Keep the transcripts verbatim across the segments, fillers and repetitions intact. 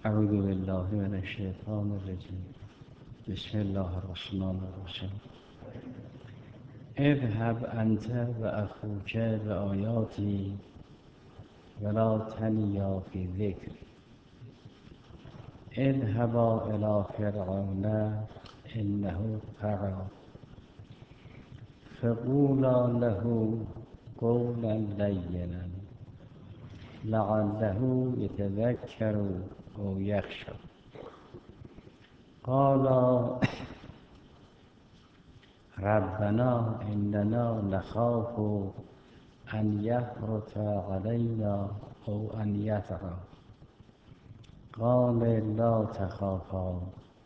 اعوذ بالله من الشیطان الرجیم. بسم الله الرحمن الرحیم. اذهب انت و اخوک بآیاتی ولا تنیا فی ذکر. اذهبا الی فرعون انه طغی فقولا له قولا لینا لعله یتذکر او یخشی. قالا ربنا اننا نخاف ان یفرط علینا او ان یطغی. قال لا تخافا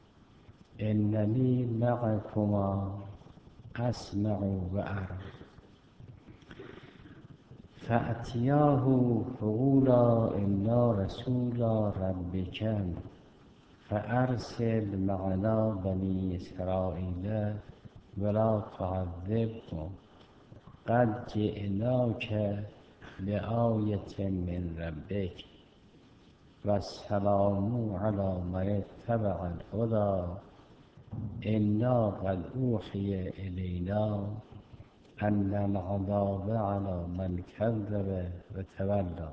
اننی معکما اسمع و اری. فأتیاه فقولا انا رسول ربک فأرسل معنا بنی اسرائیل ولا تعذبهم قد جئناک بآیة من ربک والسلام علی من اتبع الهدی انا قد اوحی الینا ان العذاب علی من کذب و تولی.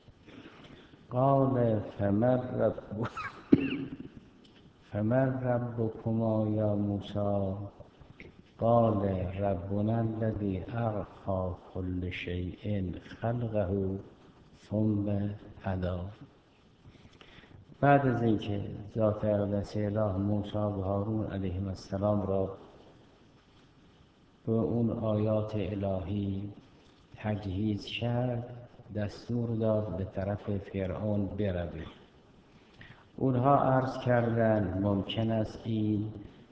قال فمن رب فمن ربکما یا موسی؟ قال ربنا الذی اعطی کل شیء خلقه ثم هدی. بعد از اینکه ذات اقدس اله موسی و هارون علیهم السلام را به اون آیات الهی تجهیز کرد، دستور داد به طرف فرعون بروید. اونها عرض کردند ممکن است این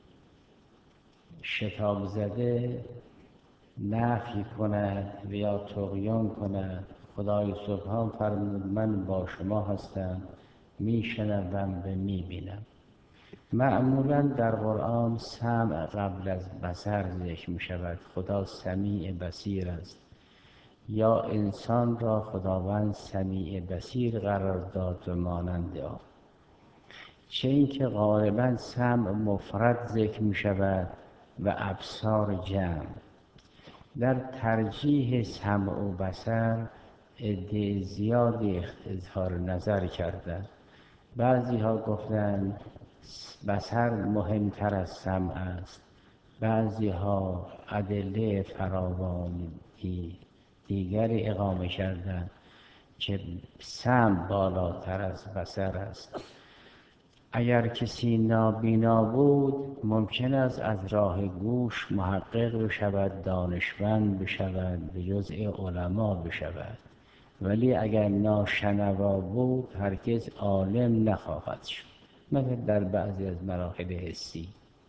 شتاب زده نفی کند و یا طغیان کند. خدای سبحان فرمود من با شما هستم، میشنوم و میبینم. معمولا در قرآن سمع قبل از بصر ذکر می شود. خدا سمیع بصیر است، یا انسان را خداوند سمیع بصیر قرار داد و مانند آن. چه اینکه غالبا سمع مفرد ذکر می شود و ابصار جمع. در ترجیح سمع و بصر عده زیادی اظهار نظر کردند. بعضی ها گفتند بصر مهمتر از سمع است، بعضی ها ادله فراوانی دیگری اقامه کردند که سمع بالاتر از بصر است. اگر کسی نابینا بود ممکن است از راه گوش محقق بشود، دانشمند بشود، به جزء علما بشود، ولی اگر ناشنوا بود هرگز عالم نخواهد شد، مثل در بعضی از مراحل حسی.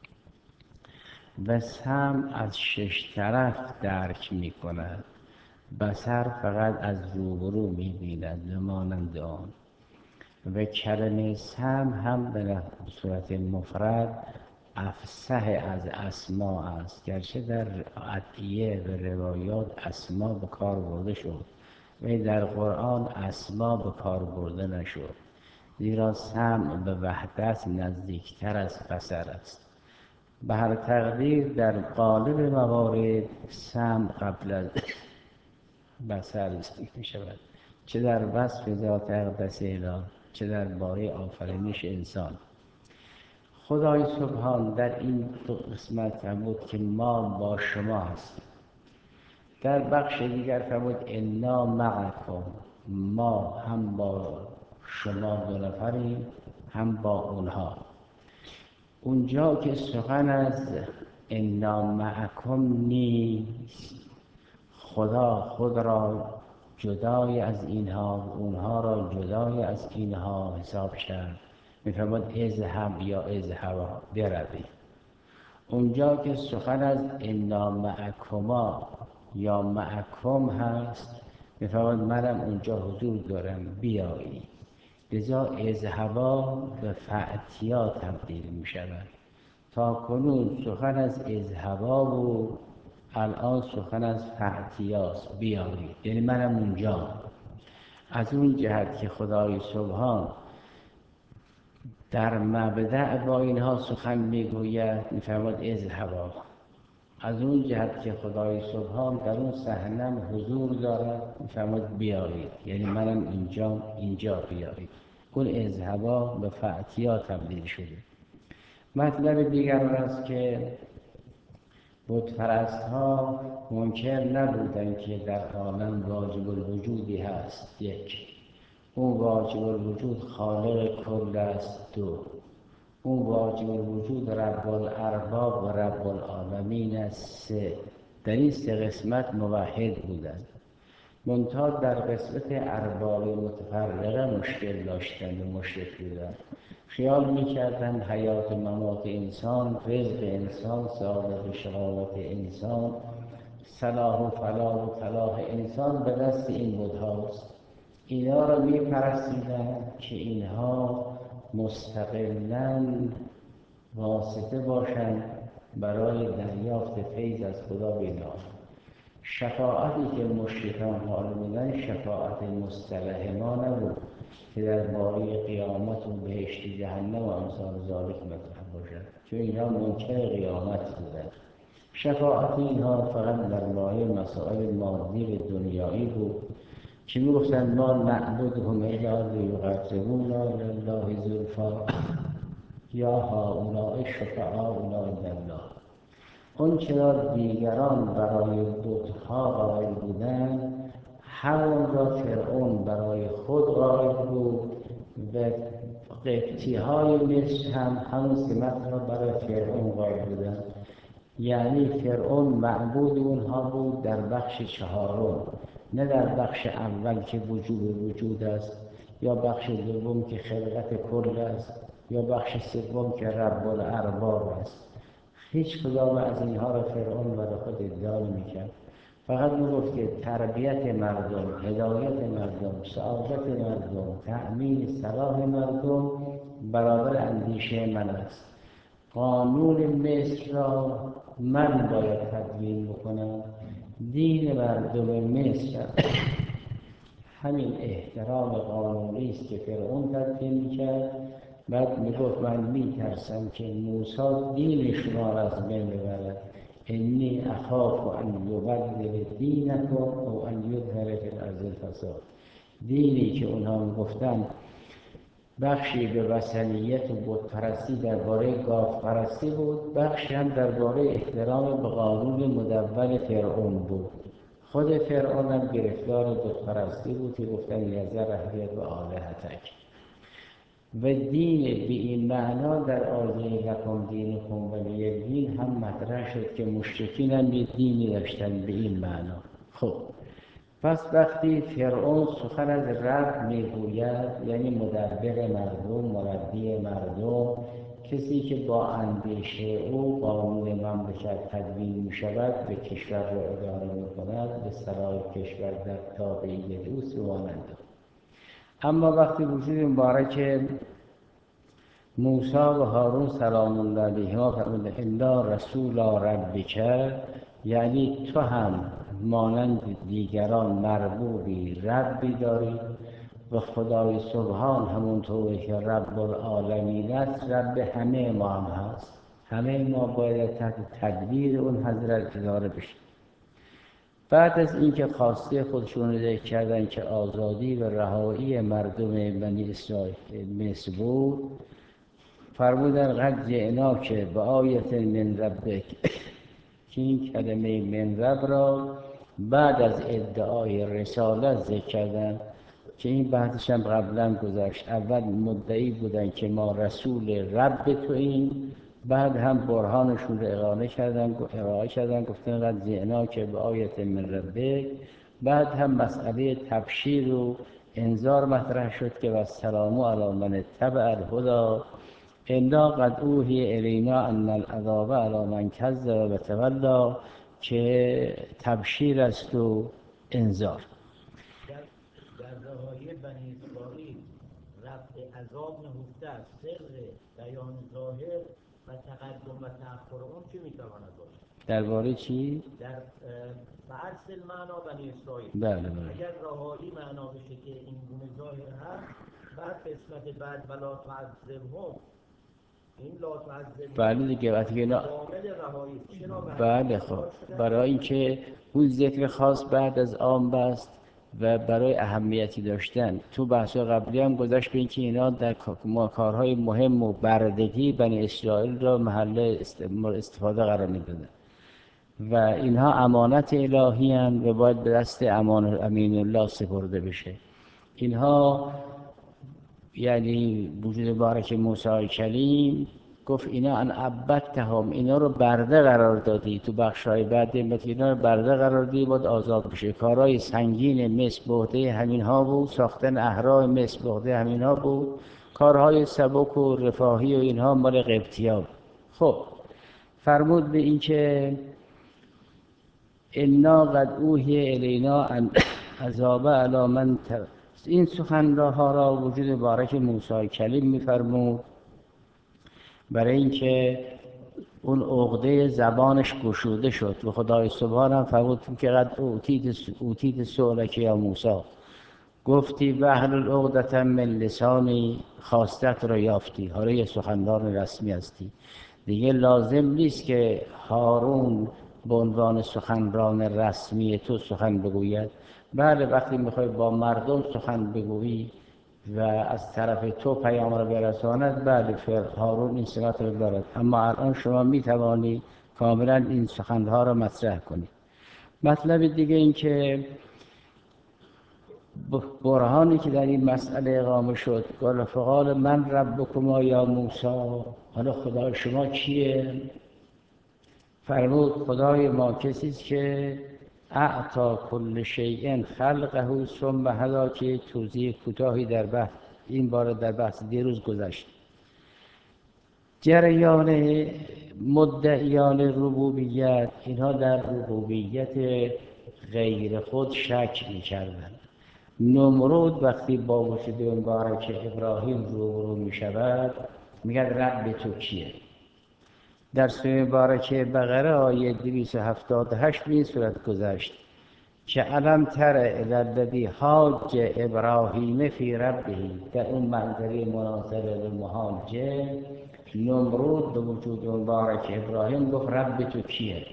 و سمع از شش طرف درک می کند، بصر فقط از روبرو می بیند نمانند آن. و کلمه سمع هم به صورت مفرد افصح از اسما است، گرچه در ادعیه و روایات اسما به کار برده شد و در قرآن اسما به کار برده نشد، زیرا سمع به وحدت نزدیکتر از بصر است. به هر تقدیر در غالب موارد سمع قبل از بصر ذکر می شود، چه در وصف ذات اقدس اله چه در باره آفرینش انسان. خدای سبحان در این دو قسمت فرمود که ما با شما هستیم. در بخش دیگر فرمود انا معکم، ما هم با شما دو نفریم هم با اونها. اونجا که سخن از انا معکم نیست، خدا خود را جدای از اینها اونها را جدای از اینها حساب کرد، میفرماد اذهب یا اذهبا بروید. اونجا که سخن از انا معکما یا معکم هست میفرماد منم اونجا حضور دارم بیایی. لذا اذهبا به فأتیا تبدیل می شود. تا کنون سخن از اذهبا بود، الان سخن از فأتیاست، بیایی، یعنی منم اونجا. از اون جهت که خدای سبحان در مبدأ با اینها سخن میگوید، میفرماد اذهبا. از اون جهت که خدای سبحان در اون صحنه حضور دارد، میفرماد بیایید، یعنی منم اینجا اینجا بیایید. اون اذهبا به فأتیا تبدیل شده. مطلب دیگر است که بت‌پرست ها منکر نبودند که در عالم واجب الوجودی هست. یک، اون واجب الوجود خالق کل است. دو، اون واجب الوجود رب الارباب و رب العالمین است. سه، در این سه قسمت موحد بودند. منتها در قسمت ارباب متفرقه مشکل داشتند و مشرک بودند. خیال میکردند حیات و ممات انسان، رزق انسان، سعادت و شقاوت انسان، صلاح و فلاح و فلاح انسان به دست این بت‌هاست. اینا را میپرستیدند که اینها مستقلاً واسطه باشند برای دریافت فیض از خدا بینا. شفاعتی که مشرکان حال بودن شفاعت مصطلح ما نبود که در باره قیامت و بهشت جهنم و امثال ذالک مطرح باشد، چون اینها منکر قیامت بودند. شفاعت اینها فقط در باره مسائل مادی و دنیایی بود که می‌گفتند ما نعبدهم الا لیقربونا لله زلفی یا هؤلاء شفعاؤنا عند الله. اون چرا دیگران برای بت‌ها قائل بودند، همون را فرعون برای خود قائل بود و قبطی‌های مصر هم همون سمت را برای فرعون قائل بودند. یعنی فرعون معبود اونها بود در بخش چهارم، نه در بخش اول که وجود وجود است، یا بخش دوم که خلقت کل است، یا بخش سوم که رب الارباب است. هیچ کدام از اینها را فرعون برای خود ادعا نمی‌کرد. فقط میگفت که تربیت مردم، هدایت مردم، سعادت مردم، تأمین صلاح مردم برابر اندیشه من است. قانون مصر را من باید تدوین بکنم. دین مردم مصر همین احترام قانونی است که فرعون تدوین می‌کرد. بعد میگفت من میترسم که موسی دین شما را از بین ببرد. انی اخاف ان یبدل دینکم او ان یظهر فی الارض الفساد. دینی که اونها میگفتن بخشی به وثنیت و بت‌پرستی درباره گاوپرستی بود، بخشی هم درباره احترام به قانون مدون فرعون بود. خود فرعون هم گرفتار بت‌پرستی بود که گفتن یذر اهلیت و آلهتک. و دین به این معنا در آیه لکم دینکم ولی دین هم مطرح شد که مشرکین هم یه دینی داشتن به این معنا. خب پس وقتی فرعون سخن از رب میگوید، یعنی مدبر مردم، مربی مردم، کسی که با اندیشه او قانون مملکت تدوین می شود، به کشور را اداره می کند، به صلاح کشور در تابعیت او سوانند. اما وقتی وجود مبارک موسی و هارون سلام الله علیهما فرمود الا رسول ربک، یعنی تو هم مانند دیگران مربوبی، ربی داری و خدای سبحان همونطوری که رب العالمین است رب همه ما هم هست. همه ما باید تحت تدبیر اون حضرت اداره بشیم. بعد از اینکه خواسته خودشون رو ذکر کردن که آزادی و رهایی مردم بنی اسرائیل مصر بود، فرمودن قد جئناک بآیة من ربک که این کلمه من رب را بعد از ادعای رسالت ذکر کردن که این بحثش هم قبلا گذشت. اول مدعی بودن که ما رسول رب تو این، بعد هم برهانشون رو اقامه کردن ارائه کردن گفتن قد جئناک بآیة من ربک. بعد هم مسئله تبشیر و انذار مطرح شد که والسلام علی من اتبع الهدی انا قد اوحی الینا ان العذاب علی من کذب و تولی، که تبشیر است و انذار. در رهایی بنی اسرائیل رفع عذاب نهفته است، سر بیان ظاهر و تقدم و تأخر اون چی میتواند باشد؟ درباره چی؟ در بعض المعنا بنی اسرائیل. بله بله. اگر رهایی معنا بشه که این گونه ظاهر هست، بعد قسمت بعد ولا تعذبهم، این لا تعذبهم بله دیگه وقتی اینا عامل رهایی چرا بله خب برای اینکه اون ذکر خاص بعد از عام بست و برای اهمیتی داشتن. تو بحث قبلی هم گذشت به اینکه اینا در کارهای مهم و بردگی بنی اسرائیل را محل استفاده قرار میدادن و اینها امانت الهی هستند و باید به دست امان امین الله سپرده بشه. اینها یعنی وجود مبارک موسی کلیم گفت اینا ان عبدتهم، اینا رو برده قرار دادی، تو بخشای بعد اینا رو برده قرار دادی باید آزاد بشه. کارهای سنگین مثل بهده همین ها بود، ساختن اهرام مثل بهده همین ها بود، کارهای سبک و رفاهی و اینها مال قبطی‌ها. خب فرمود به این که انا قد اوحی الینا ان عذاب علی من تر. این سخنها را وجود مبارک موسی کلیم می‌فرمود برای اینکه اون عقده زبانش گشوده شد و خدای سبحان هم فرمود که قد اوتیت اوتیت سؤلک یا موسی، گفتی واحلل عقدة من لسانی، خواستت را یافتی، حالا یه سخنران رسمی هستی دیگه. لازم نیست که هارون به عنوان سخنران رسمی تو سخن بگوید. بله وقتی میخوای با مردم سخن بگویی و از طرف تو پیام را برساند، بله هارون این سمت را دارد، اما الان شما میتوانی کاملا این سخنها را مطرح کنی. مطلب دیگه این که برهانی که در این مسئله اقامه شد، قال فقال من ربکما یا موسی، حالا خدای شما کیه؟ فرمود خدای ما کسی است که اعطا کل شیء خلقه ثم هدی، که توضیح کوتاهی در بحث این بار در بحث دیروز گذشت. جریان مدعیان ربوبیت، اینها در ربوبیت غیر خود شک می‌کردند. نمرود وقتی با وجود مبارک ابراهیم روبرو می‌شود میگه رب تو کیه؟ در سوره مبارکه بقره آیه دویست و هفتاد و هشت به این صورت گذشت که علم تر الی الذی حاج ابراهیم فی ربه، در اون منظره مناظره به محاجه نمرود به وجود مبارک ابراهیم گفت رب تو کیه؟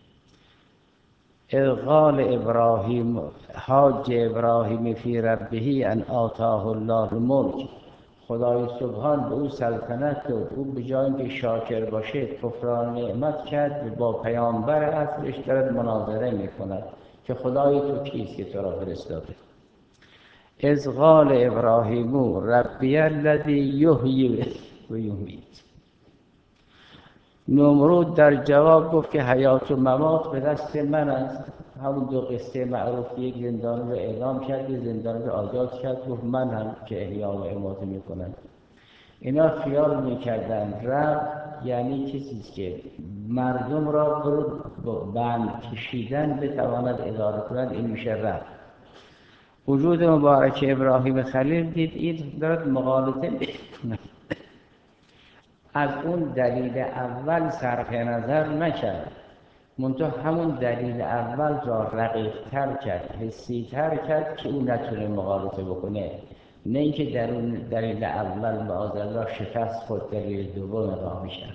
اذ قال ابراهیم حاج ابراهیم فی ربه ان آتاه الله الملک، خدای سبحان به او سلطنت داد، او به جای اینکه شاکر باشه کفران نعمت کرد و با پیامبر اصلش دارد مناظره میکند که خدای تو کیست که تو را فرستاده. اذ قال ابراهیم ربی الذی یحیی و یمیت، نمرود در جواب گفت که حیات و ممات به دست من است. همون دو قصه معروف، یک زندانی رو اعدام کرد، یک زندانی رو آزاد کرد، گفت من هم که احیا و اماته میکنم. اینا خیال میکردن رب یعنی کسی است که مردم را با بند کشیدن بتواند اداره کند، این میشه رب. وجود مبارک ابراهیم خلیل دید این دارد مغالطه میکند، از اون دلیل اول صرف نظر نکرد، منتها همون دلیل اول را رقیق تر کرد، حسی تر کرد که اون نتونه مغالطه بکنه، نه اینکه در اون دلیل اول معاذالله شکست خود دلیل دوم را میشن.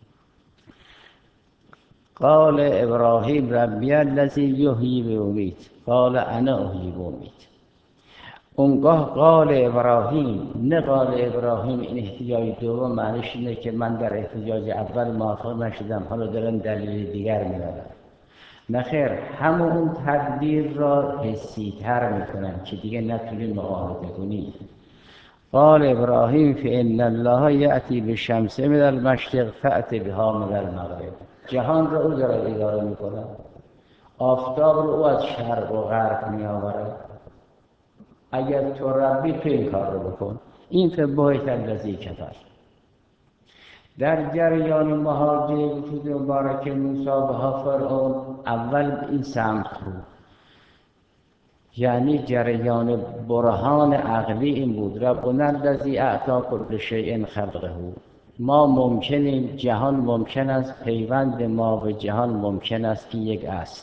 قال ابراهیم ربی الذی یحیی و یمیت قال انا احیی و امیت. اونگاه قال ابراهیم، نه قال ابراهیم این احتجاج دوم معنیش اینه که من در احتجاج اول موافق نشدم حالا دارم دلیل دیگر میارم. نخیر، همون تدبیر را حسی تر میکنن که دیگه نتونی مقاومت کنی. قال ابراهیم فإن الله یأتی بالشمس من المشرق فأت بها من المغرب، جهان را او داره اداره میکنه، آفتاب رو او از شرق و غرب میآورد. اگر تو ربی تو این کار رو بکن. این فبهت الذی کفر. در جریان مهاجه وجود مبارک موسی به فرعون اول این سمت بود، یعنی جریان برهان عقلی این بود ربنا الذی اعطی کل شیء خلقه، ما ممکنیم، جهان ممکن است، پیوند ما به جهان ممکن است که یک اصل.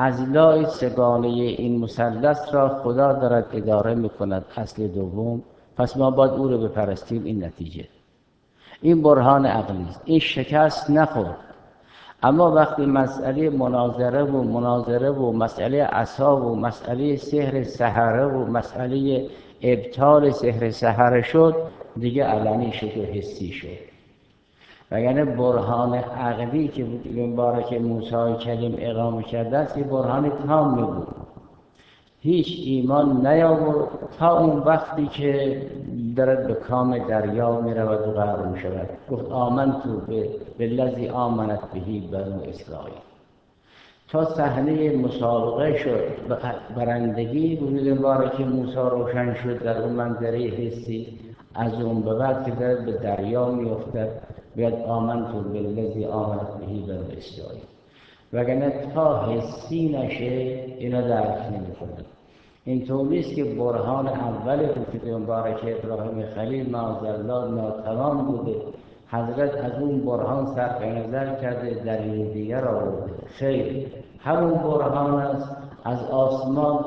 اضلاع سگانه این مثلث را خدا دارد اداره میکند. اصل دوم پس ما باید او رو بپرستیم. این نتیجه، این برهان عقلی است. این شکست نخورد. اما وقتی مسئله مناظره و مناظره و مسئله عصا و مسئله سحر سحره و مسئله ابطال سحر سحره شد، دیگه علنی شد و حسی شد. وگرنه برهان عقلی که مبارک موسی کلیم اقامه کرده است، یه برهان تام بود. هیچ ایمان نیاورد تا اون وقتی که دارد به کام دریا میرود و غرق میشود. گفت آمنت بالذی آمنت بهی بنو اسرائیل. تا صحنه مسابقه شد، برندگی وجود مبارک موسی روشن شد در اون منظره حسی. از اون به بعد که دارد به دریا میافتد بیاد آمنت بالذی آمنت بهی بنو اسرائیل. وگرنه تا حسی نشه اینا درک نمی‌کنه. این طوریست که برهان اول وجود مبارک ابراهیم خلیل معاذالله ناتوان بوده. حضرت از اون برهان صرف نظر کرده، دلیل دیگر آورده. خیر، همون برهان است. از آسمان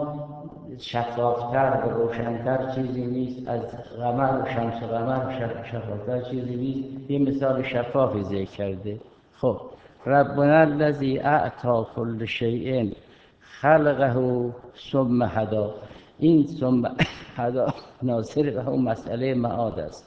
شفافتر و روشنتر چیزی نیست، از قمر و شمس و قمر شفافتر چیزی نیست. یه مثال شفافی ذکر کرده. خب ربنا الذی اعطی کل شیء خلقه ثم هدی. این ثم هدی ناصر به اون مسئله معاد است.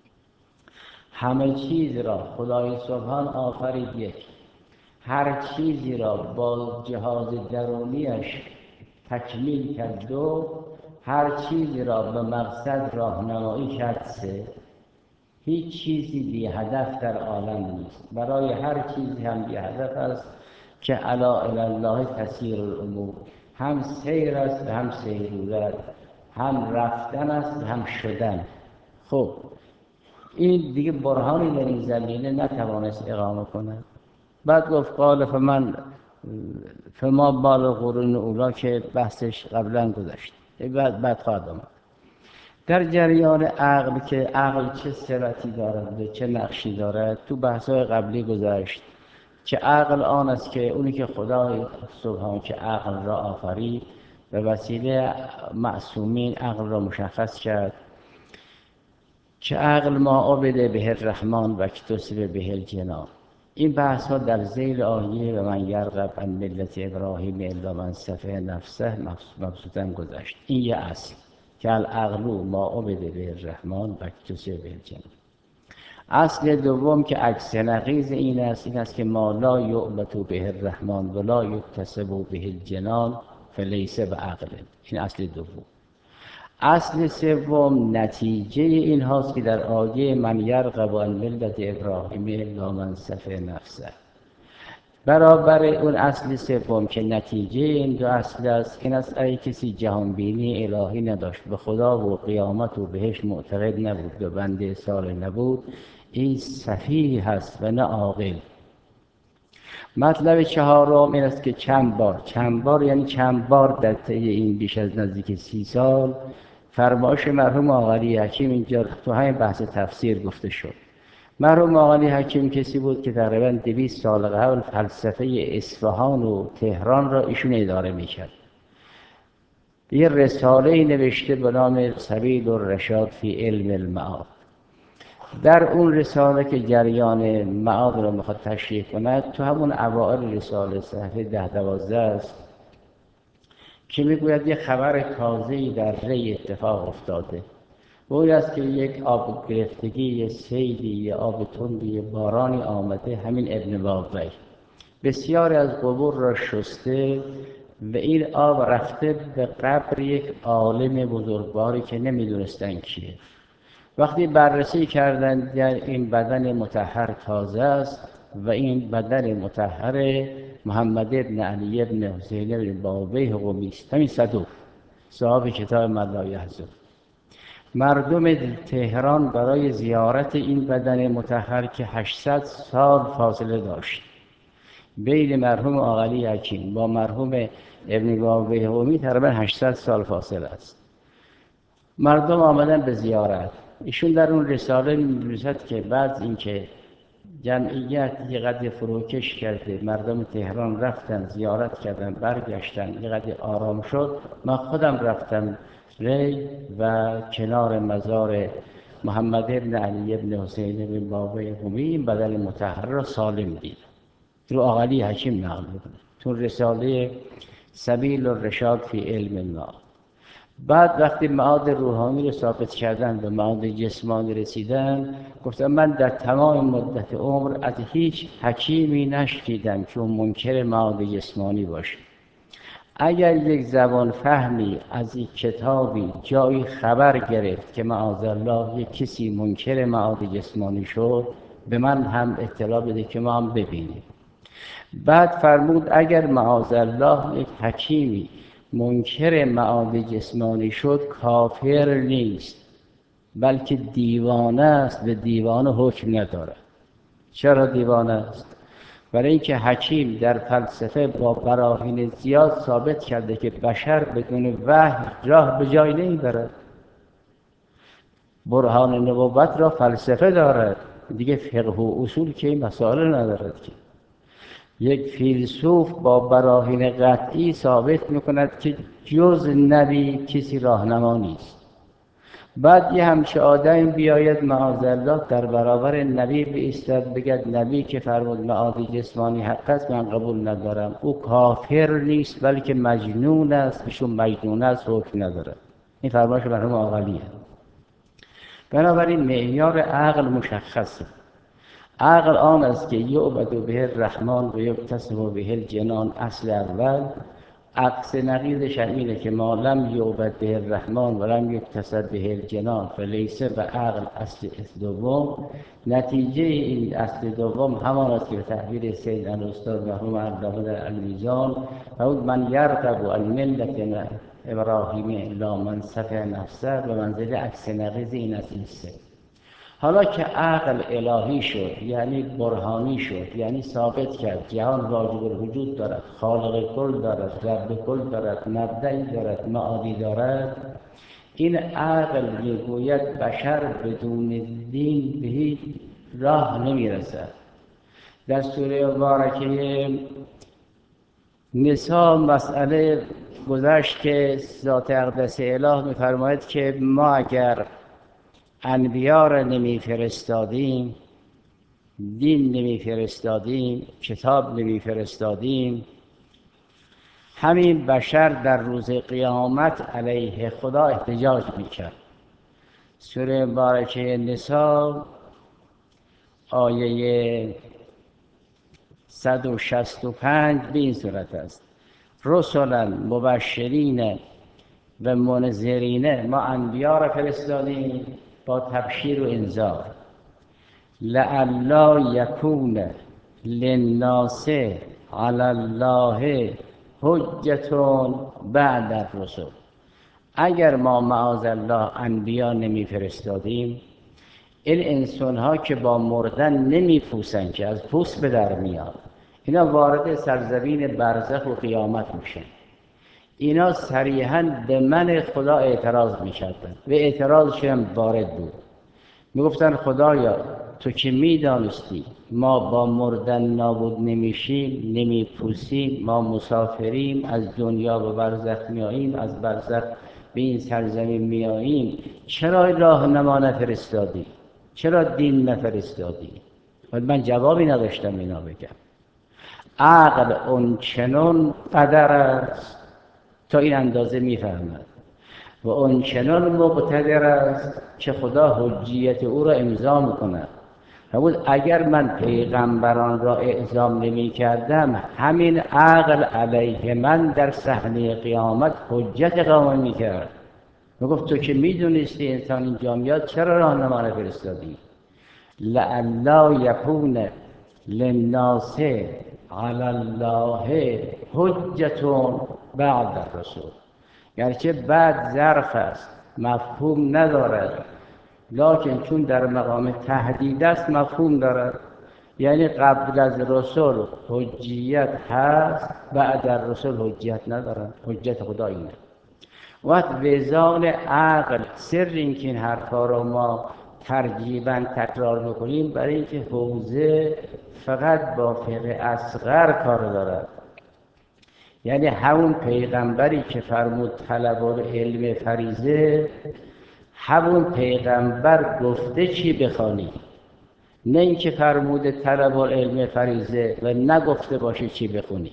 همه چیز را خدای سبحان آفرید یک، هر چیزی را با جهاز درونیش تکمیل کرد دو، هر چیزی را به مقصد راهنمایی کرد سه. هیچ چیزی بی هدف در عالم نیست. برای هر چیزی هم بی هدف است که الا الی الله تسیر الامور. هم سیر است هم سیرورت، هم رفتن است هم شدن. خب این دیگه برهانی در این زمینه نتوانست اقامه کند. بعد گفت قال فمن فما بال قرون اولا که بحثش قبلا گذشت، بعد بعد خواهد آمد. در جریان عقل که عقل چه صفتی دارد و چه نقشی دارد تو بحث‌های قبلی گذشت که عقل آن است که اونی که خدای سبحان که عقل را آفرید به وسیله معصومین عقل را مشخص کرد که عقل ما عبد به الرحمن و اکتسب به الجنان. این بحث ها در ذیل آیه و من یرغب عن ملت ابراهیم الا من سفه نفسه مبسوطا گذشت. این یه اصل که العقل ما عبد به الرحمن و اکتسب به الجنان. اصل دوم که عکس نقیض این است، این است که ما لا یعبد به الرحمن و لا یکتسب به الجنان فلیس بعقل. این اصل دوم. اصل سوم نتیجه این هاست که در آیه من یرغب عن ملت ابراهیم الا من سفه نفسه برابر اون اصل سوم که نتیجه این دو اصل است. این است ای کسی جهانبینی الهی نداشت، به خدا و قیامت و بهش معتقد نبود و بنده صالح نبود، این سفیه هست و نه عاقل. مطلب چهارم این است که چند بار چند بار یعنی چند بار در طی این بیش از نزدیک سی سال فرمایش مرحوم آقای حکیم اینجا تو همین بحث تفسیر گفته شد. مرحوم آقای حکیم کسی بود که تقریباً دویست سال قبل فلسفه اصفهان و تهران را ایشون اداره میکرد. یه رساله نوشته به نام سبیل الرشاد فی علم المعاد. در اون رساله که جریان معاد را میخواد تشریح کند، تو همون اوائل رساله صفحه ده دوازده است که میگوید یه خبر تازه‌ای در ری اتفاق افتاده. اون است که یک آب گرفتگی، یه سیلی، یه آب تندی، یه بارانی آمده. همین ابن بابی بسیاری از قبور را شسته و این آب رفته به قبر یک عالم بزرگواری که نمیدونستن کیه. وقتی بررسی کردن در این بدن مطهر تازه است و این بدن مطهر محمد ابن علی ابن حسین ابن بابی قمی است، همین صدوق صاحب کتاب من لا یحزن. مردم تهران برای زیارت این بدن مطهر که هشتصد سال فاصله داشت بین مرحوم آقای حکیم با مرحوم ابن بابی قمی، تقریبا هشتصد سال فاصله است. مردم آمدن به زیارت. ایشون در اون رساله می‌نویسد که بعد اینکه جمعیت یه قدر فروکش کرده، مردم تهران رفتن زیارت کردن برگشتن، یه قدر آرام شد، من خودم رفتم ری و کنار مزار محمد ابن علی ابن حسین ابن بابای قمی این بدن مطهر را سالم دید. رو آقلی حکیم نقل میکنه تو رساله سبیل الرشاد فی علم الله. بعد وقتی معاد روحانی رو ثابت کردن و معاد جسمانی رسیدن، گفتم من در تمام مدت عمر از هیچ حکیمی نشنیدم که منکر معاد جسمانی باشه. اگر یک زبان فهمی از یک کتابی جایی خبر گرفت که معاذالله یک کسی منکر معاد جسمانی شد، به من هم اطلاع بده که ما هم ببینیم. بعد فرمود اگر معاذالله یک حکیمی منکر معاد جسمانی شد، کافر نیست بلکه دیوانه است، به دیوانه حکم ندارد. چرا دیوانه است؟ برای اینکه حکیم در فلسفه با براهین زیاد ثابت کرده که بشر بدون وحی راه به جای نمیبرد. برهان نبوت را فلسفه دارد، دیگه فقه و اصول که این مسائل ندارد. که یک فیلسوف با براهین قطعی ثابت میکند که جز نبی کسی راهنما نیست. بعد یه همچه آدم بیاید معاذالله در برابر نبی بایستد بگد نبی که فرمود معاد جسمانی حق است من قبول ندارم، او کافر نیست بلکه مجنون است، چون مجنون است حکم ندارد. این فرمایش مرحوم آقلیه. بنابراین معیار عقل مشخصه. عقل آن است که یعبد به الرحمن و یکتسب به الجنان. اصل اول. عکس نقیضش اینه که ما لم یعبد به الرحمن و لم یکتسب به الجنان فلیس و عقل اصل دوم. نتیجه این اصل دوم همان است که به تعبیر سید الاستاد مرحوم عبدالله در المیزان فرمود من یرغب عن ملت ابراهیم الا من صفی نفسه، به منزله عکس نقیض این اصل سه. حالا که عقل الهی شد، یعنی برهانی شد، یعنی ثابت کرد جهان واجب الوجود دارد، خالق کل دارد، رب کل دارد، مبدعی دارد، معادی دارد، این عقل میگوید بشر بدون دین به هیچ راه نمیرسد. در سوره مبارکه نساء مسئله گذشت که ذات اقدس اله میفرماید که ما اگر انبیا را نمی فرستادیم، دین نمی فرستادیم، کتاب نمی فرستادیم، همین بشر در روز قیامت علیه خدا احتجاج میکرد. سوره مبارکه نساء آیه صد و شصت و پنج به این صورت است: رسلا مبشرین و منذرین، ما انبیا را فرستادیم با تبشیر و انذار. لعلی یکون للناس علی الله حجة بعد الرسل. اگر ما معاذالله انبیا نمی فرستادیم، این انسان ها که با مردن نمی پوسن که از پوست به در میاد، اینا وارد سرزمین برزخ و قیامت میشن. اینا صریحاً به من خدا اعتراض میکردن و اعتراضشون وارد بود. میگفتن خدایا تو که میدانستی ما با مردن نابود نمیشیم، نمیپوسیم، ما مسافریم، از دنیا به برزخ میاییم، از برزخ به این سرزمین میاییم، چرا راهنما نفرستادی؟ چرا دین نفرستادی؟ من جوابی نداشتم اینا بگم. عقل اون چنان قدر است تا این اندازه میفهمد و اون چنان مقتدر است که خدا حجیت او را امضا میکند. فرمود اگر من پیغمبران را اعزام نمی کردم، همین عقل علیه من در صحنه قیامت حجت اقامه می کرد. میگفت تو که میدونستی انسان اینجا میاد، چرا راهنما نفرستادی؟ لعلی یکون للناس علی الله حجة بعد الرسول. گرچه بعد ظرف است، مفهوم ندارد، لکن چون در مقام تهدید است مفهوم دارد. یعنی قبل از رسول حجیت هست، بعد از رسول حجیت ندارد. حجت خدا اینه. وقت وزان عقل سر این که این حرفا رو ما ترجیباً تکرار میکنیم برای اینکه حوزه فقط با فقه اصغر کار دارد. یعنی همون پیغمبری که فرمود طلب العلم فریضه، همون پیغمبر گفته چی بخوانی، نه اینکه فرموده طلب العلم فریضه و نگفته باشه چی بخونی.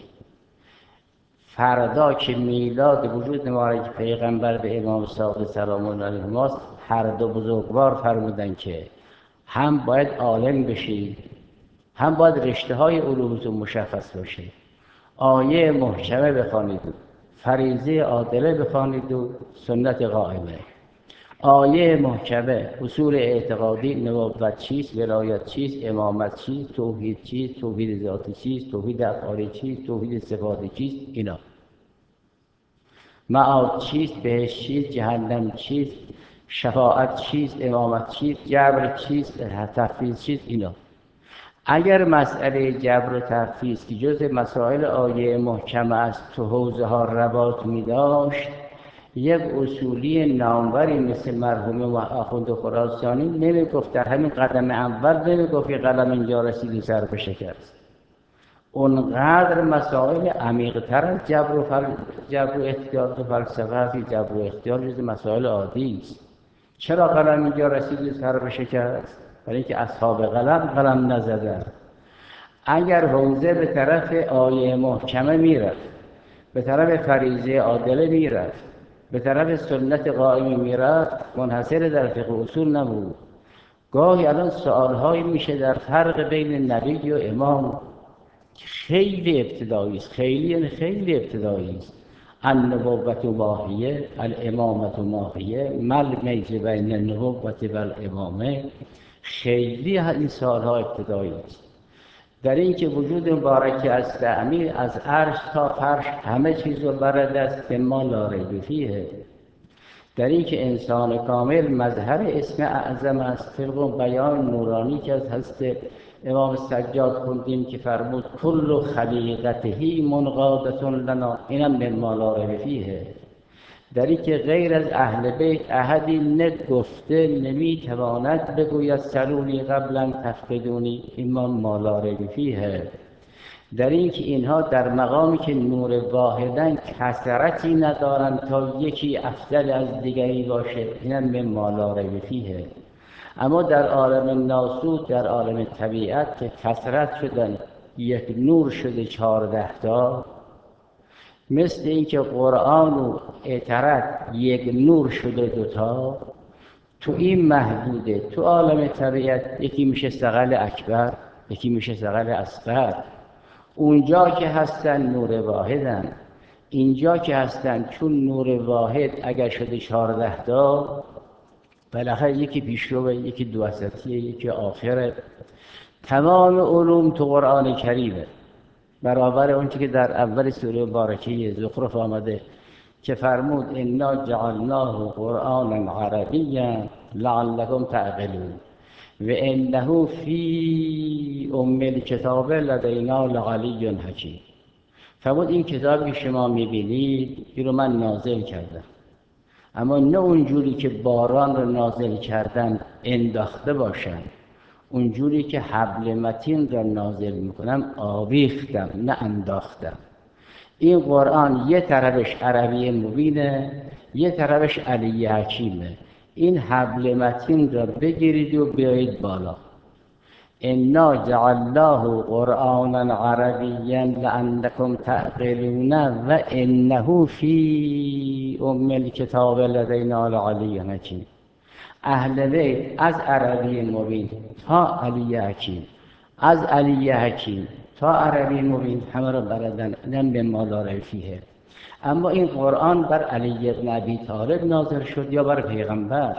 فردا که میلاد وجود مبارک پیغمبر به امام صادق سلام الله علیه ماست، هر دو بزرگوار فرمودن که هم باید عالم بشید، هم باید رشته های علومتون مشخص باشه. آیه محکمه بخوانید، فریضه عادله بخوانید و سنت قائمه. آیه محکمه اصول اعتقادی، نبوت چیست، ولایت چیست، امامت چیست، توحید چیست، توحید ذاتی چیست، توحید افعالی چیست، توحید صفاتی چیست، اینا. معاد چیست، بهشت چیست، جهنم چیست، شفاعت چیست، امامت چیست، جبر چیست، تفویض چیست، اینا. اگر مسئله جبر و تفویض که جز مسائل آیه محکمه است تو حوزه ها رباط می داشت، یک اصولی ناموری مثل مرحوم آخوند خراسانی نمی گفت، در همین قدم اول نمی گفت که قلم اینجا رسید و سر بشکست. اونقدر مسائل عمیق‌تر از جبر و, فل... جبر و اختیار و فلسفه هستی. جبر و اختیار جز مسائل عادی است. چرا قلم اینجا رسید و سر بشکست؟ برای اینکه اصحاب قلم قلم نزدن. اگر حوزه به طرف آیه محکمه میرفت، به طرف فریضه عادله میرفت، به طرف سنت قائمه میرفت، منحصر در فقه اصول نبود. گاهی الان سوالهایی میشه در فرق بین نبی و امام خیلی ابتدایی است، خیلی خیلی ابتدایی است. النبوة ماهیه، الامامة ماهیه، مل میز بین النبوة و الامامه. خیلی این سوالها ابتدایی است. در این که وجود مبارک از تعمیر از عرش تا فرش همه چیز رو برد است که ما لا ریب فیه. در این که انسان کامل مظهر اسم اعظم است. طبق بیان نورانی که از حضرت امام سجاد خوندیم که فرمود کل خلیقته منقادة لنا، اینم من ما لا ریب فیه. در این که غیر از اهل بیت احدی نگفته نمیتواند بگوید سلونی قبلا تفقدونی، این ما لا ریب فیه. در این که اینها در مقامی که نور واحدن کثرتی ندارند تا یکی افضل از دیگری باشه، اینم من ما لا ریب فیه. اما در عالم ناسوت، در عالم طبیعت که کثرت شدن، یک نور شده چهارده تا، مثل اینکه قرآن و اطرت یک نور شده دوتا، تو این محدوده. تو عالم طبیعت یکی میشه ثقل اکبر، یکی میشه ثقل اصغر. اونجا که هستن نور واحدن، اینجا که هستن چون نور واحد اگر شده چهارده تا، بالاخره یکی پیشروه، یکی دوسطیه، یکی آخره. تمام علوم تو قرآن کریمه، برابر اون که در اول سوره مبارکه زخرف آمده که فرمود انا جعلناه قرآنا عربیا لعلکم تعقلون و انه فی ام الکتاب لدینا لعلی حکیم. فرمود این کتابی شما میبینید این رو من نازل کردم، اما نه اونجوری که باران رو نازل کردن انداخته باشن، اونجوری که حبل متین را نازل میکنم آویختم نه انداختم. این قرآن یه طرفش عربی مبینه، یه طرفش علی حکیمه. این حبل متین را بگیرید و بیایید بالا. انا جعلناه قرآنا عربیا لعلکم تعقلون و انه فی ام الکتاب لدینا لعلی حکیم. اهل بیت از عربی مبین تا علی حکیم، از علی حکیم تا عربی مبین همه را بردن، نم به ما لا ریب فیه. اما این قرآن بر علی بن ابی طالب نازل شد یا بر پیغمبر؟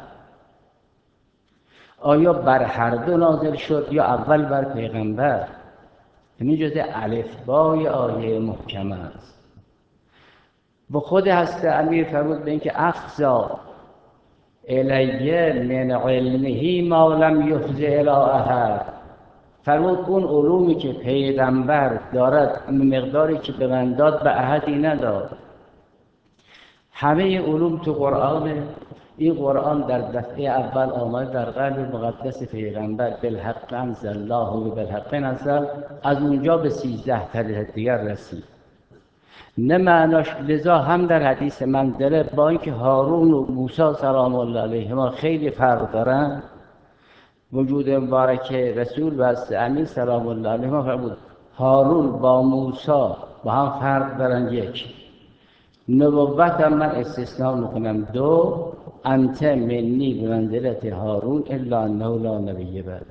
آیا بر هر دو نازل شد یا اول بر پیغمبر؟ این جز الفبای آیه محکمه است. با خود هست امیر فرمود به اینکه افزا الیه من علمه ما لم یفض الی احد. فرمود اون علومی که پیغمبر دارد مقداری که به من داد به احدی نداد. همه علوم تو قرآن. این قرآن در دفعه اول آمد در قلب مقدس پیغمبر بالحق انزل الله و بالحق نزل، از اونجا به سیزده طریق دیگر رسید. نه معناش. لذا هم در حدیث منزله با اینکه هارون و موسی سلام الله علیهما خیلی فرق دارن، وجود مبارک رسول و امین سلام الله علیهما فرمود هارون با موسی با هم فرق دارن. یک، نبوت هم من استثناء میکنم. دو، انت منی بمنزلت هارون الا انه لا نبی بعدی.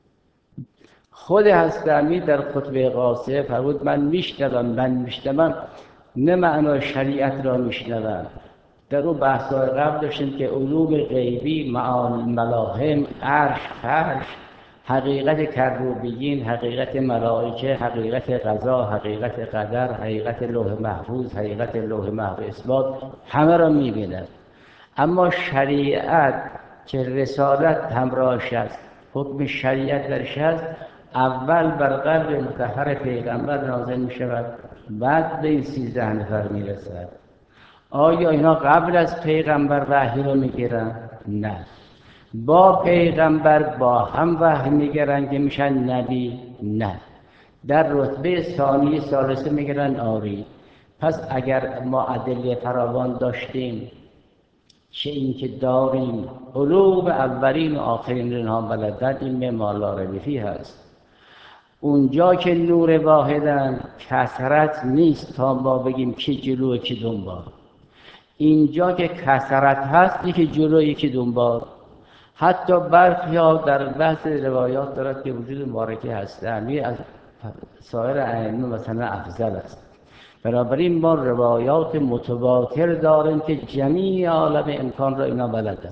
خود حضرت امیر در خطبه قاصه فرمود من میشنوم من میشنوم نه معنای شریعت را میشنوم. در اون بحث‌های قبل داشتیم که علوم غیبی، معانی ملاهم، عرش، فرش، حقیقت کروبیین، حقیقت ملائکه، حقیقت قضا، حقیقت قدر، حقیقت لوح محفوظ، حقیقت لوح محفوظ اثبات، همه را می‌بیند. اما شریعت که رسالت همراهش است، حکم شریعت درش است، اول بر قلب مطهر پیغمبر نازل می شود، بعد به این سیزده نفر می رسد. آیا اینا قبل از پیغمبر وحی رو می گیرن؟ نه. با پیغمبر با هم وحی می گیرن که میشن نبی؟ نه. در رتبه ثانی ثالثه می گیرن آری. پس اگر ما ادله فراوان داشتیم چه این که داریم علوم اولین و آخرین اینها بلدن، این مما لا ریب فیه هست. اونجا که نور واحدن کثرت نیست تا ما بگیم کی جلو کی دنبال. اینجا که کثرت هست یکی جلو یکی دنبال. حتی برخی ها در بحث روایات دارد که وجود مبارکه هست یعنی از سایر ائمه مثلا افضل است. بنابراین ما روایات متواتر داریم که جمیع عالم امکان را اینا بلدن.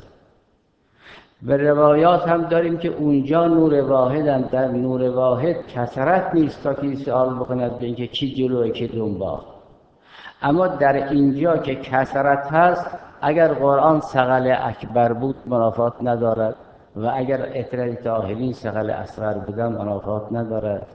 و روایات هم داریم که اونجا نور واحدن، در نور واحد کثرت نیست تا که سوال بکند به اینکه کی جلوه کی دنبال. اما در اینجا که کثرت هست، اگر قرآن ثقل اکبر بود منافات ندارد و اگر اطلاع طاهرین ثقل اصغر بودن منافات ندارد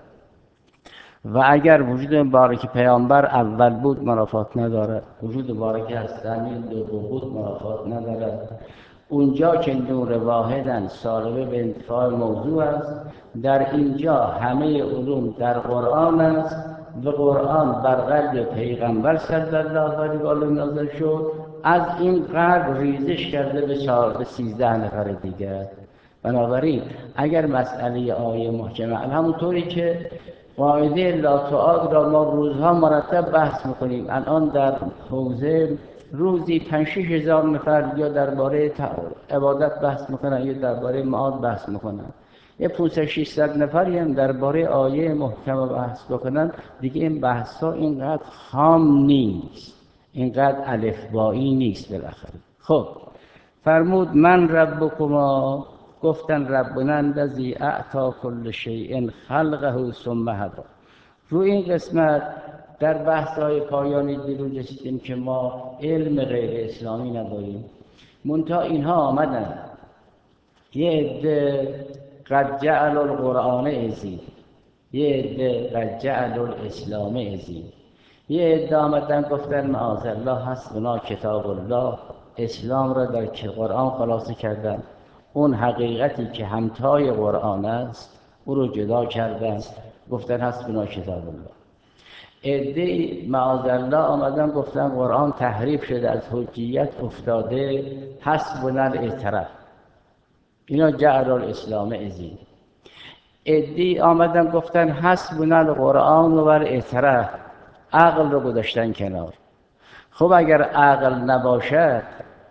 و اگر وجود مبارک پیامبر اول بود منافات ندارد، وجود مبارک هستنی دوم بود منافات ندارد. اونجا که نور واحدن سالبه به انتفاع موضوع است، در اینجا همه علوم در قرآن است و قرآن بر قلب پیغمبر صلی الله علیه و آله نازل شد، از این قلب ریزش کرده به چهار سیزده نفر دیگر. بنابراین اگر مسئله آیه محکمه همونطوری که قاعده لا تعاد را ما روزها مرتب بحث میکنیم، الان در حوزه روزی پنج شش هزار نفر یا درباره عبادت بحث میکنن یا درباره معاد بحث میکنن، یه پانصد ششصد نفری هم درباره آیه محکمه بحث بکنن. دیگه این بحث ها اینقدر خام نیست، اینقدر الفبایی نیست. بالاخره خب فرمود من ربکما، گفتن ربنا الذی اعطی کل شیء خلقه ثم هدی. روی این قسمت در بحث‌های پایانی دیروز رسیدیم که ما علم غیر اسلامی نداریم. منتها اینها آمدن یه عده قد جعل القرآن عزیز، یه عده قد جعل الاسلام عزیز، یه عده آمدن گفتن معاذ الله حسبنا کتاب الله، اسلام را در قرآن خلاصه کردن، اون حقیقتی که همتای قرآن است او رو جدا کردن، گفتن حسبنا کتاب الله. عده معاذ الله آمدن گفتن قرآن تحریف شده، از حجیت افتاده، حسبنا الاعتراف. اینا جعل الاسلام عزیز. عده آمدن گفتن حسبنا القرآن و الاعتراف، عقل رو گذاشتن کنار. خب اگر عقل نباشد،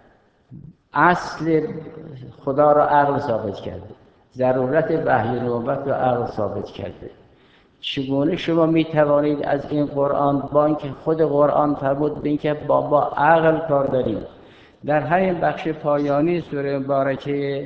اصل خدا را عقل ثابت کرده، ضرورت وحی نبوت را عقل ثابت کرده. چگونه شما می توانید از این قرآن با اینکه خود قرآن فرمود به اینکه با با عقل کار داریم؟ در همین بخش پایانی سوره مبارکه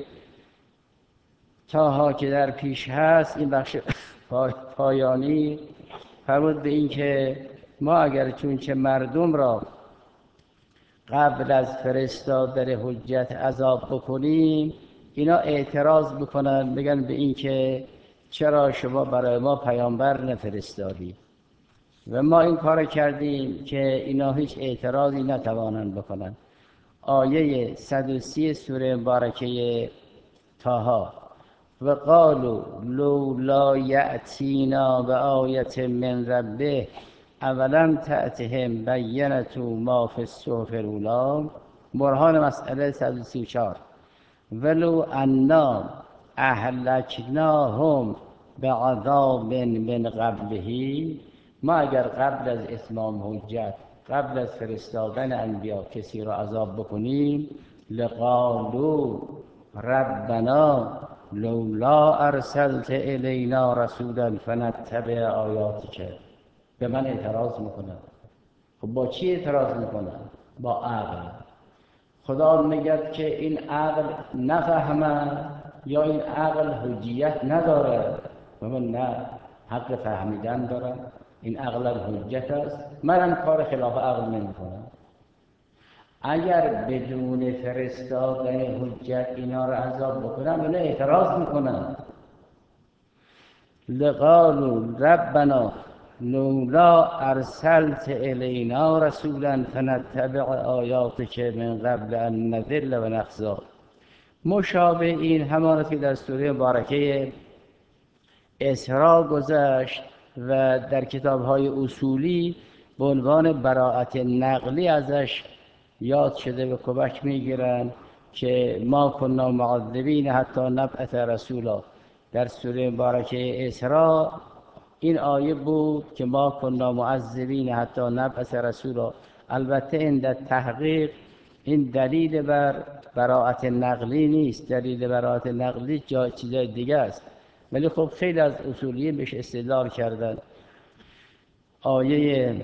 طه که در پیش هست، این بخش پایانی فرمود به اینکه ما اگر چون چه مردم را قبل از فرستادن حجت عذاب بکنیم، اینا اعتراض بکنن، بگن به این که چرا شما برای ما پیامبر نفرستادید و ما این کار کردیم که اینا هیچ اعتراضی نتوانند بکنن. آیه صد و سی سوره مبارکه طه و قالوا لولا یأتینا بآیة من ربه اولم تأتهم بینة ما فی الصحف الاولی، برهان مسئله صد و سی و چهار. ولو انا اهلکناهم بعذاب من قبله، ما اگر قبل از اتمام حجت، قبل از فرستادن انبیا کسی را عذاب بکنیم، لقالوا ربنا لولا ارسلت الینا رسولا فنتبع آیاتک. به من اعتراض میکنن. خب با چی اعتراض میکنن؟ با عقل. خدا میگه که این عقل نفهمه یا این عقل حجیت نداره. من نه، حق فهمیدن دارم، این عقل حجت است، منم کار خلاف عقل نمیکنم. اگر بدون فرستادن حجت اینا را عذاب بکنم، اینا اعتراض میکنن. لقالوا ربنا لولا ارسلت الینا رسولا فنتبع آیاتک من قبل ان نذل و نخزی. مشابه این همانست که در سوره مبارکه اسراء گذشت و در کتاب‌های اصولی به عنوان براءت نقلی ازش یاد شده و کمک میگیرن که ما کنا معذبین حتی نبعث رسولا. در سوره مبارکه اسراء این آیه بود که ما کنا معذبین حتی نبعث رسولا. البته این در تحقیق این دلیل بر براءت نقلی نیست، دلیل براءت نقلی جای چیزای دیگه است، ولی خب خیلی از اصولیین بهش استدلال کردن. آیه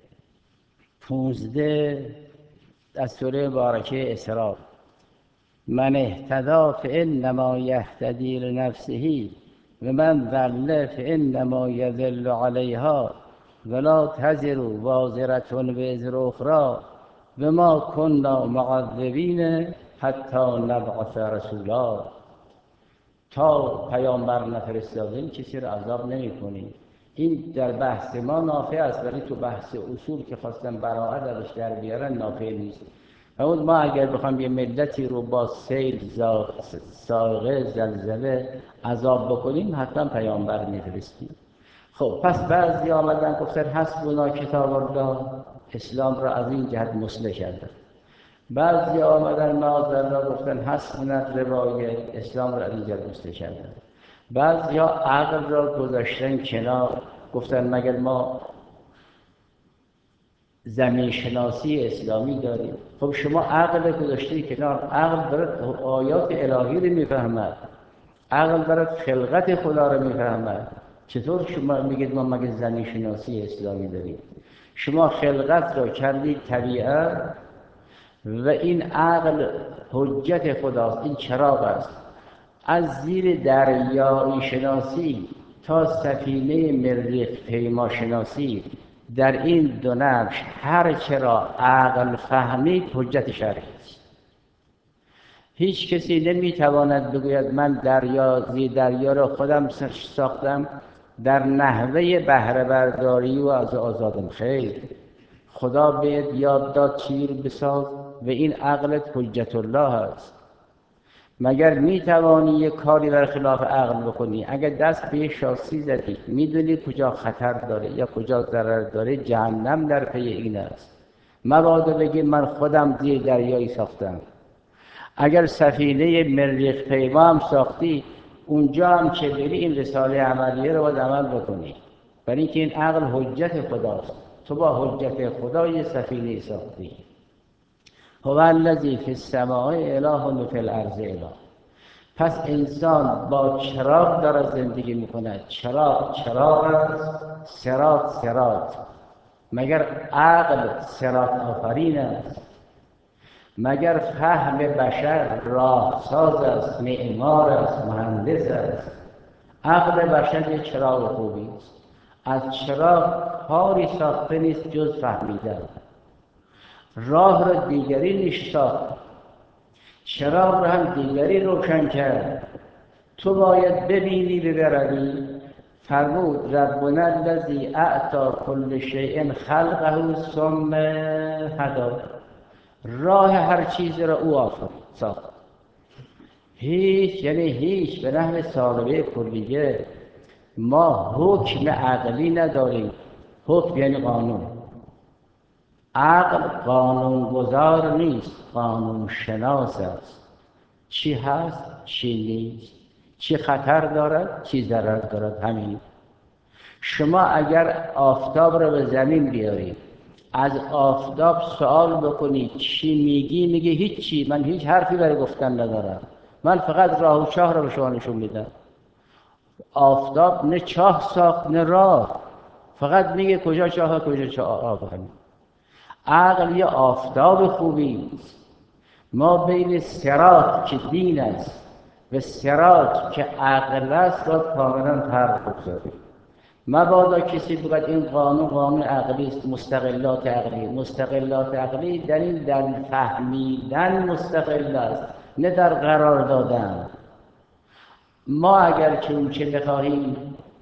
پونزده از سوره مبارکه اسراء: من اهتدی فانما یهتدی لنفسه و من ضل فانما یضل علیها ولا تزر وازرة وزر اخری و ما کنا معذبین حتی نبعث رسولا. تا پیامبر نفرستادیم کسی را عذاب نمی کنیم. این در بحث ما نافع است، ولی تو بحث اصول که خواستن براءت ازش در بیارن نافع نیست. اون ما اگر بخوام یه ملتی رو با سیل، سائقه، زلزله عذاب بکنیم، حتما پیامبر میفرستیم. خب پس بعضی آمدن گفتن حسبنا کتاب الله، اسلام را از این جهت مصلح کردن. بعضی آمدن معاذالله گفتن حسبنا روایه، اسلام را از این جهت مصلح کردن. بعضی ها عقل را گذاشتن کنار، گفتن مگر ما زمین شناسی اسلامی داریم؟ خب شما عقل گذاشتی کنار، عقل برات آیات الهی رو میفهمد، عقل برات خلقت خدا رو میفهمد. چطور شما میگید ما مگه زمین شناسی اسلامی داریم؟ شما خلقت را کردید طبیعت و این عقل حجت خداست، این چراغ است. از زیر دریایی شناسی تا سفینه مریخ پیما شناسی، در این دو نبش هر چرا عقل فهمید حجت شرعی است. هیچ کسی نمیتواند بگوید من دریا زیر دریا را خودم ساختم در نحوه بهره برداری و از آزادم. خیر، خدا بهت یاد داد چی رو بساز و این عقلت حجت الله است. مگر میتوانی یک کاری بر خلاف عقل بکنی؟ اگر دست به شاسی زدی، میدونی کجا خطر داره یا کجا ضرر داره، جهنم در پی این است. مبادا بگی من خودم زیر دریایی ساختم. اگر سفینه مریخ پیما هم ساختی، اونجا هم که بری این رساله عملیه رو باید عمل بکنی، برای اینکه این عقل حجت خداست. تو با حجت خدا یه سفینه ساختی. هو الذی فی السماء اله و فی الارض اله. پس انسان با چراغ داره زندگی میکنه. چراغ چراغ است، صراط صراط. مگر عقل صراط آفرین است؟ مگر فهم بشر راه ساز است، معمار است، مهندس است؟ عقل بشر یک چراغ خوبی است. از چراغ کاری ساخته نیست جز فهمیدن. راه را دیگری نیش ساخت، چراغ را هم دیگری روشن کرد. تو باید ببینی ببروی. فرمود ربنا الذی اعطی کل شیء خلقه ثم هدی. راه هر چیز را او آفرید، ساخت. هیچ یعنی هیچ به نحو سالبه کلیه. ما حکم عقلی نداریم. حکم یعنی قانون. عقل قانونگذار نیست، قانون شناس است. چی هست چی نیست، چی خطر دارد چی ضرر دارد. همین. شما اگر آفتاب را به زمین بیارید، از آفتاب سوال بکنید چی میگی، میگه هیچی، من هیچ حرفی برای گفتن ندارم، من فقط راه و چاه را به شما نشون میدم. آفتاب نه چاه ساخت نه راه، فقط میگه کجا چاه کجا چاه آب. همین. عقل یه آفتاب خوبی است. ما بین صراط که دین است و صراط که عقل است را کاملا فرق بگذاریم. مبادا کسی بگوید این قانون قانون عقلی است، مستقلات عقلی. مستقلات عقلی در این در فهمیدن مستقل است، نه در قرار دادن. ما اگر که اون چه بخواهیم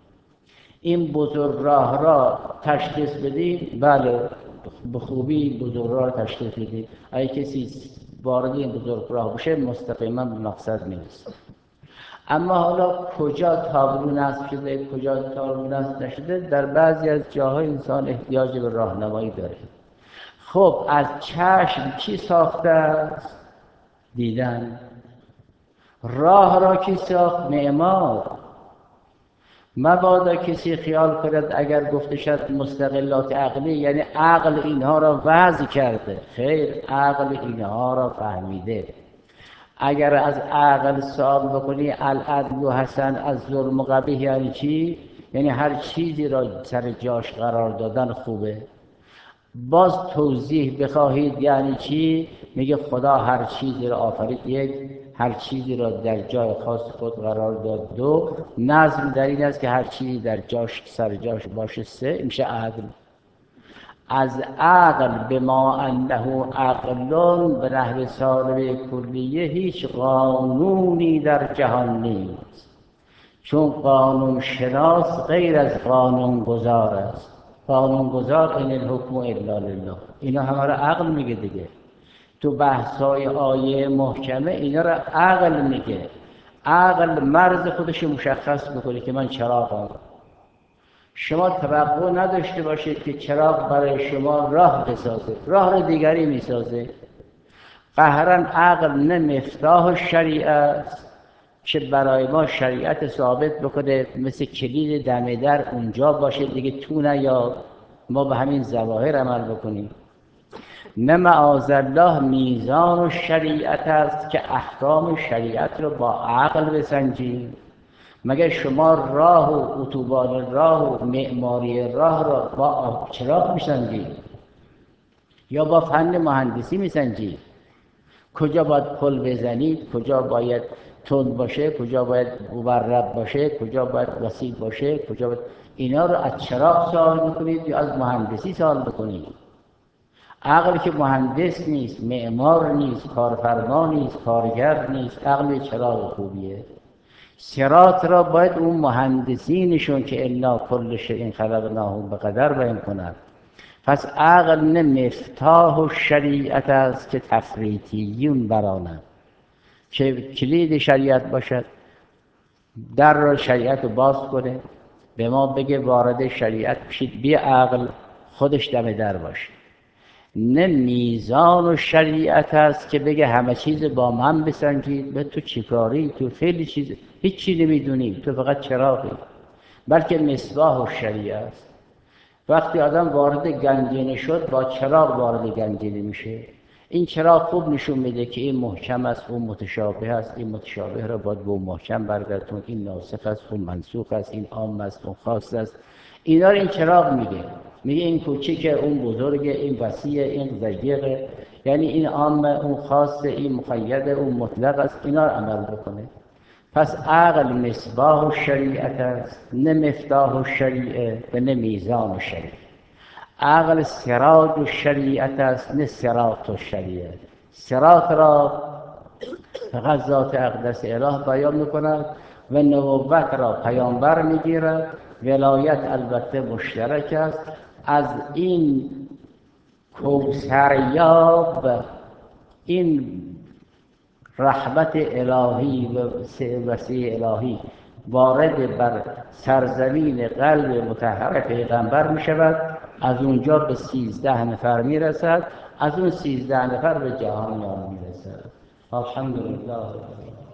این بزرگراه را تشخیص بدیم، بله به خوبی بزرگراه را تشخیص بدیم. اگه کسی وارد این بزرگراه بشه مستقیما به مقصد میرسه. اما حالا کجا تابلو نصب شده کجا تابلو نصب نشده، در بعضی از جاهای انسان احتیاج به راهنمایی داره. خب از چشم چی ساخته است؟ دیدن. راه را کی ساخت؟ معمار. مبادا کسی خیال کند اگر گفته شد مستقلات عقلی یعنی عقل اینها را وضع کرده. خیر، عقل اینها را فهمیده. اگر از عقل سوال بکنی العدل حسن از ظلم قبیح یعنی چی؟ یعنی هر چیزی را سر جاش قرار دادن خوبه. باز توضیح بخواهید یعنی چی؟ میگه خدا هر چیزی را آفرید یک، هر چیزی را در جای خاص خود قرار داد دو، نظم در این است که هر چیزی در جاش سر جاش باشه سه، میشه عدل. از عقل به ما انه عقلون به نحو سالب کلیه هیچ قانونی در جهان نیست، چون قانون شناس غیر از قانون گذار است. قانون گذار این الحکم الا لله، اینا همه را عقل میگه دیگه. تو بحثای آیه محکمه اینا را عقل میگه. عقل مرز خودش مشخص بکنه که من چراغم. شما توقع نداشته باشید که چراغ برای شما راه بسازه، راه را دیگری میسازه. قهرا عقل نه مفتاح شریعت است که برای ما شریعت ثابت بکنه مثل کلید دم در اونجا باشه دیگه تو نیا ما به همین ظواهر عمل بکنیم. نه معاذالله میزان و شریعت است که احکام شریعت رو با عقل بسنجیم. مگر شما راه و اتوبان راه و معماری راه را با چراغ میسنجید یا با فن مهندسی میسنجید؟ کجا باید پل بزنید، کجا باید تند باشه، کجا باید مورب باشه، کجا باید وسیع باشه، کجا باید... اینا رو از چراغ سوال میکنید یا از مهندسی سوال بکنید؟ عقل که مهندس نیست، معمار نیست، کارفرما نیست، کارگر نیست، عقل چراغ خوبیه. صراط را باید اون مهندسینشون که الا کل شیء خلقناه بقدر بیان کنند. پس عقل نه مفتاح و شریعت است که تفریطیون برانند، که کلید شریعت باشد، در را شریعت رو باز کنه، به ما بگه وارد شریعت بشید، بی عقل خودش دم در باشه. نه میزان و شریعت است که بگه همه چیز با من بسنجید. به تو چیکاری؟ تو خیلی چیز هیچ چی نمیدونی، تو فقط چراغی. بلکه مصباح و شریعت است. وقتی آدم وارد گنجینه شد با چراغ وارد گنجینه میشه. این چراغ خوب نشون میده که این محکم است، اون متشابه است، این متشابه را باید به محکم برگردون، این ناسخ است، اون منسوخ است، این عام است، اون خاص است. اینا رو این چراغ میگه. میگه این کوچیکه، اون بزرگه، این وسیعه، این ضیقه، یعنی این عام، اون خاصه، این مقید، اون مطلق است. اینا رو عمل بکنه. پس عقل مصباح و شریعت است، نه مفتاح و شریعه و نه میزان و شریعه. عقل سراج و شریعت است، نه صراط و شریعه. صراط را فقط ذات اقدس اله بیان میکند و نبوت را پیامبر میگیرد. ولایت البته مشترک است. از این کوثریاب، این رحمت الهی و وسیع الهی وارد بر سرزمین قلب مطهر پیغمبر می شود، از اونجا به سیزده نفر می رسد، از اون سیزده نفر به جهانیان می رسد. الحمدلله.